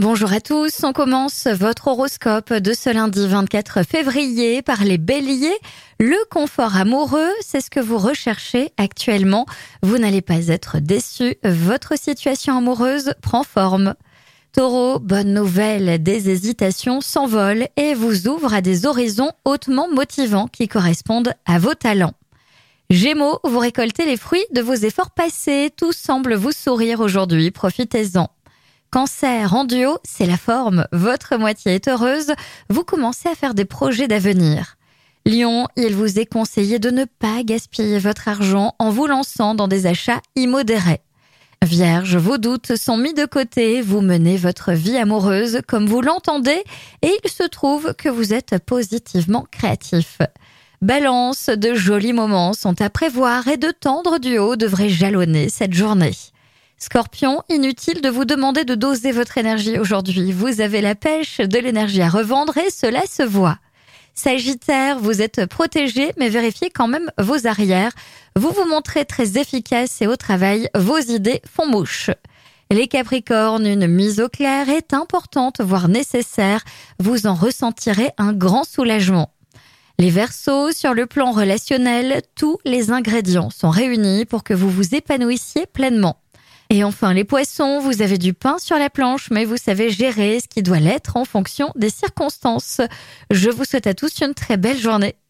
Bonjour à tous, on commence votre horoscope de ce lundi 24 février par les béliers. Le confort amoureux, c'est ce que vous recherchez actuellement. Vous n'allez pas être déçus, votre situation amoureuse prend forme. Taureau, bonne nouvelle, des hésitations s'envolent et vous ouvrent à des horizons hautement motivants qui correspondent à vos talents. Gémeaux, vous récoltez les fruits de vos efforts passés, tout semble vous sourire aujourd'hui, profitez-en. Cancer, en duo, c'est la forme, votre moitié est heureuse, vous commencez à faire des projets d'avenir. Lion, il vous est conseillé de ne pas gaspiller votre argent en vous lançant dans des achats immodérés. Vierge, vos doutes sont mis de côté, vous menez votre vie amoureuse comme vous l'entendez et il se trouve que vous êtes positivement créatif. Balance, de jolis moments sont à prévoir et de tendres duos devraient jalonner cette journée. Scorpion, inutile de vous demander de doser votre énergie aujourd'hui. Vous avez la pêche, de l'énergie à revendre et cela se voit. Sagittaire, vous êtes protégé mais vérifiez quand même vos arrières. Vous vous montrez très efficace et au travail, vos idées font mouche. Les Capricornes, une mise au clair est importante, voire nécessaire. Vous en ressentirez un grand soulagement. Les Verseaux, sur le plan relationnel, tous les ingrédients sont réunis pour que vous vous épanouissiez pleinement. Et enfin, les Poissons, vous avez du pain sur la planche, mais vous savez gérer ce qui doit l'être en fonction des circonstances. Je vous souhaite à tous une très belle journée.